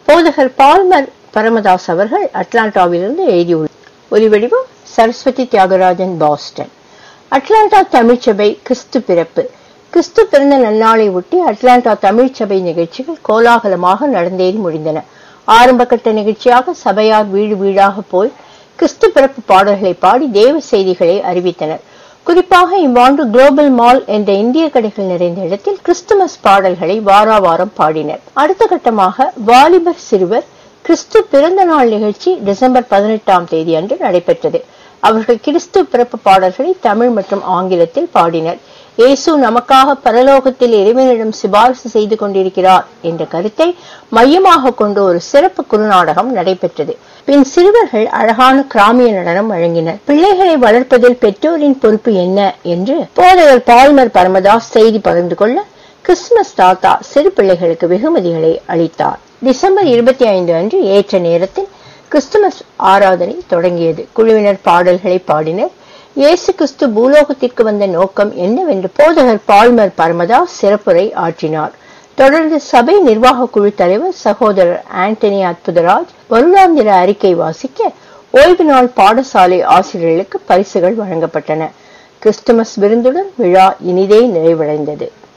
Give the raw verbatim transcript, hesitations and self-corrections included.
போதகர் பால்மர் பரமதாஸ் அவர்கள் அட்லாண்டாவிலிருந்து எழுதியுள்ளார். ஒலிவடிவம் சரஸ்வதி தியாகராஜன், பாஸ்டன். அட்லாண்டா தமிழ்ச்சபை கிறிஸ்து பிறப்பு. கிறிஸ்து பிறந்த நன்னாளை ஒட்டி அட்லாண்டா தமிழ்ச்சபை நிகழ்ச்சிகள் கோலாகலமாக நடந்தேறி முடிந்தன. ஆரம்ப கட்ட நிகழ்ச்சியாக சபையார் வீடு வீடாக போய் கிறிஸ்து பிறப்பு பாடல்களை பாடி தேவ செய்திகளை அறிவித்தனர். குறிப்பாக இவ்வாண்டு குளோபல் மால் என்ற இந்திய கடைகள் நிறைந்த இடத்தில் கிறிஸ்துமஸ் பாடல்களை வாரா வாரம் பாடினர். அடுத்த கட்டமாக வாலிபர் சிறுவர் கிறிஸ்து பிறந்த நாள் நிகழ்ச்சி டிசம்பர் பதினெட்டாம் தேதி அன்று நடைபெற்றது. அவர்கள் கிறிஸ்து பிறப்பு பாடல்களை தமிழ் மற்றும் ஆங்கிலத்தில் பாடினர். இயேசு நமக்காக பரலோகத்தில் இறைவனிடம் சிபாரிசு செய்து கொண்டிருக்கிறார் என்ற கருத்தை மையமாக கொண்டு ஒரு சிறப்பு குறுநாடகம் நடைபெற்றது. பின் சிறுவர்கள் அழகான கிராமிய நடனம் வழங்கினர். பிள்ளைகளை வளர்ப்பதில் பெற்றோரின் பொறுப்பு என்ன என்று போதகர் பால்மர் பரமதாஸ் செய்தி பகிர்ந்து கொள்ள கிறிஸ்துமஸ் தாத்தா சிறு பிள்ளைகளுக்கு வெகுமதிகளை அளித்தார். டிசம்பர் இருபத்தி ஐந்து அன்று ஏற்ற நேரத்தில் கிறிஸ்துமஸ் ஆராதனை தொடங்கியது. குழுவினர் பாடல்களை பாடினர். இயேசு கிறிஸ்து பூலோகத்திற்கு வந்த நோக்கம் என்னவென்று போதகர் பால்மர் பரமதாஸ் சிறப்புரை ஆற்றினார். தொடர்ந்து சபை நிர்வாக குழு தலைவர் சகோதரர் ஆண்டனி அற்புதராஜ் வருடாந்திர அறிக்கை வாசிக்க ஓய்வு நாள் பாடசாலை ஆசிரியர்களுக்கு பரிசுகள் வழங்கப்பட்டன. கிறிஸ்துமஸ் விருந்துடன் விழா இனிதே நிறைவடைந்தது.